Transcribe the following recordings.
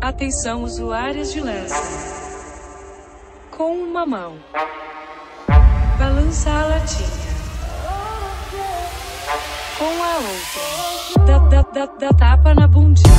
Atenção usuários de lança. Com uma mão, balança a latinha. Com a outra, dá tapa na bundinha.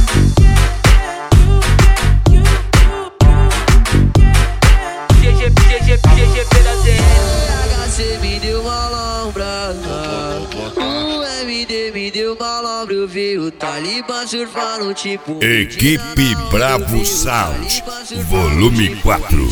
GGP da ZL. HC me deu malandra, o MD me deu malandro. Eu vi o Talibã surfando tipo Equipe Bravo Sound, volume 4.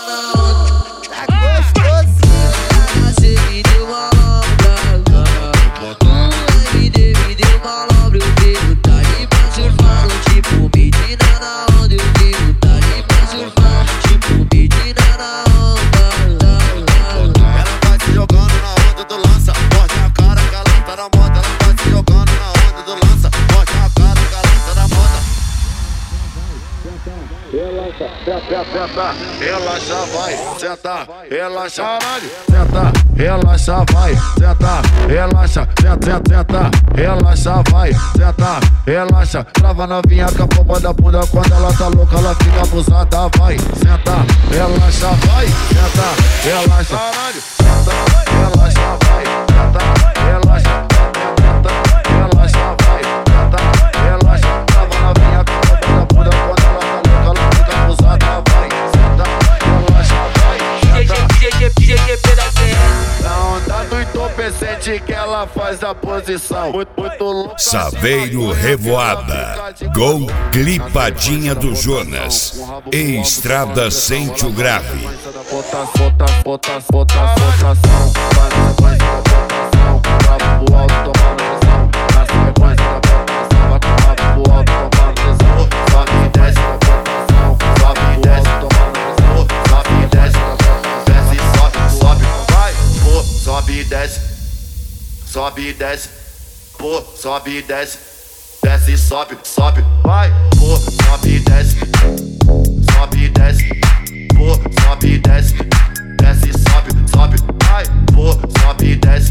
Relaxa, vai, senta, relaxa, caralho, senta, relaxa, vai, senta, relaxa, senta, relaxa, vai, senta, relaxa, trava novinha com a pomba da bunda, quando ela tá louca, ela fica abusada, vai, senta, relaxa, vai, senta, relaxa, caralho, senta, relaxa, vai, senta, relaxa, relaxa, vai, senta, relaxa, trava novinha com a pomba da bunda, quando ela tá louca, ela fica abusada, vai. GGP da ZL. Na onda do entorpecente que ela faz a posição. Muito louca. Saveiro Revoada, com Clipadinha do Jonas, em Estrada Sente o Grave. Sobe e desce, pô, sobe e desce, desce e sobe, vai, pô, sobe e desce, pô, sobe e desce, desce e sobe, vai, pô, sobe e desce,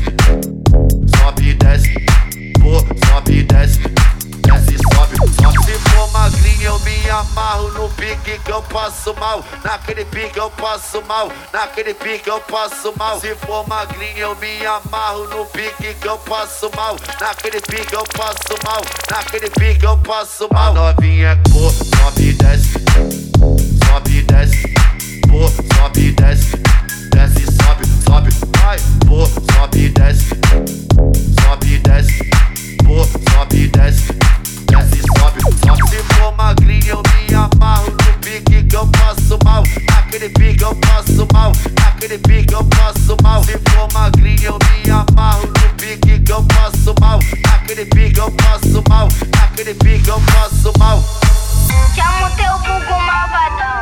pô, sobe e desce, desce e sobe. Se for magrinho eu me amarro no pique que eu passo mal, naquele pique eu passo mal, naquele pique eu passo mal. Se for magrinho eu me amarro no pique que eu passo mal, naquele pique eu passo mal, naquele pique eu passo mal. A novinha é pô, sobe e desce, pô, sobe e desce, desce e sobe, vai, pô, sobe e desce, pô, sobe e desce, desce e sobe. Se for magrinho eu me amarro no pique que eu passo mal, naquele pique eu passo mal, naquele pique eu passo mal. Se for magrinho eu me amarro no pique que eu passo mal, naquele pique eu passo mal, naquele pique eu passo mal. Chama o teu vulgo malvadão.